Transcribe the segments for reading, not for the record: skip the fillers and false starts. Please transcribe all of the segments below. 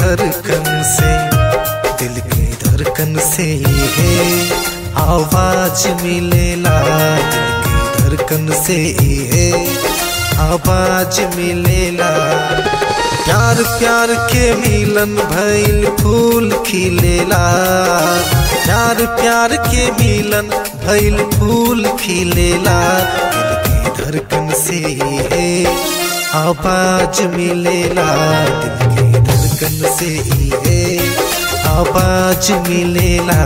धड़कन से, दिल के धड़कन से है आवाज मिलेला। दिल के धड़कन से है आवाज मिलेला। प्यार प्यार के मिलन भइल फूल खिलेला। प्यार प्यार के मिलन भइल फूल खिलेला। दिल के धड़कन से है आवाज मिलेला। दिल के धड़कन से है आवाज मिलेला।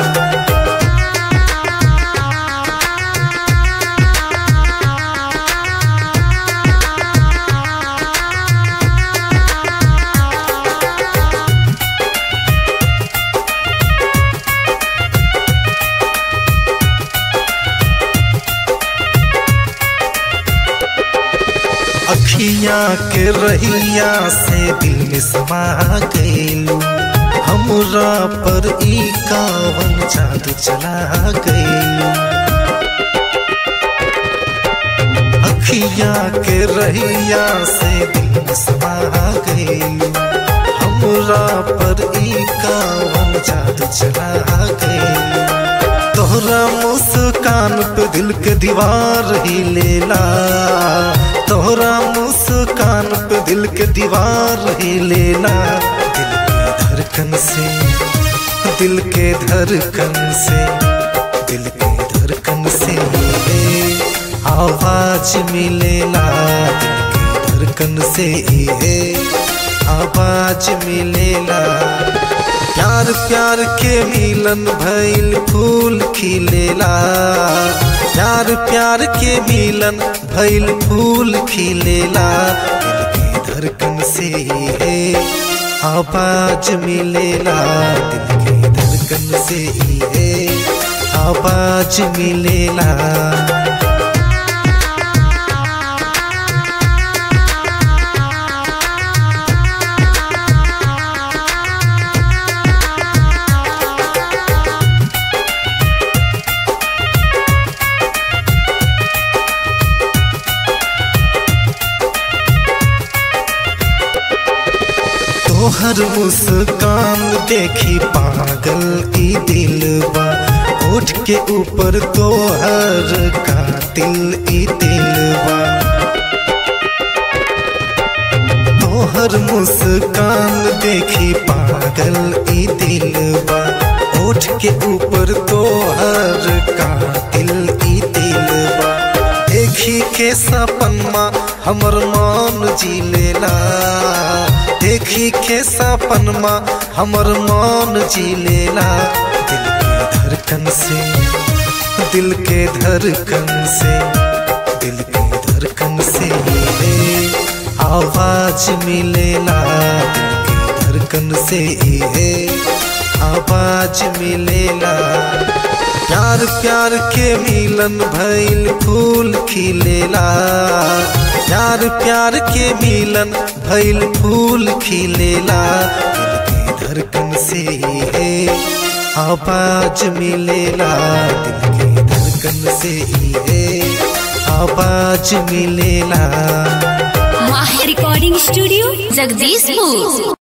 अखियाँ के रहिया से दिल में समा गइलू। हमरा पर ई कवन जादू चला गइलू। अखियाँ के रहिया से दिल में समा गइलू। हमरा पर ई कवन जादू चला गइलू। तोहरा मुस्कान पे दिल के दीवार ही लेला। तोहरा मुस्कान पे दिल के दीवार ही लेला। दिल के धड़कन से, दिल के धड़कन से, दिल के धड़कन से आवाज मिलेला। दिल के धड़कन से आवाज मिलेला। प्यार प्यार के मिलन भइल फूल खिलेला। प्यार प्यार के मिलन भइल फूल खिलेला। दिल के धड़कन से है आवाज मिलेला। दिल के धड़कन से है आवाज मिलेला। तोहर मुस्कान देखी पागल ई दिलवा। ओठ के ऊपर तोहर कातिल ई दिलवा। तोहर मुस्कान देखी पागल ई दिलवा। ओठ के ऊपर तोहर कातिल ई दिलवा। देखी के सपनमा हमर मान जी लेला। देखी के सपनमा हमर मान जी लेला। दिल के धड़कन से, दिल के धड़कन से, दिल के धड़कन से आवाज मिलेला। दिल के धड़कन से आवाज मिलेला। प्यार प्यार के मिलन भइल फूल खिलेला। प्यार प्यार के मिलन भइल फूल खिलेला। दिल के धड़कन से आवाज मिलेला। दिल के धड़कन से आवाज मिलेला। माह रिकॉर्डिंग स्टूडियो जगदीशपुर।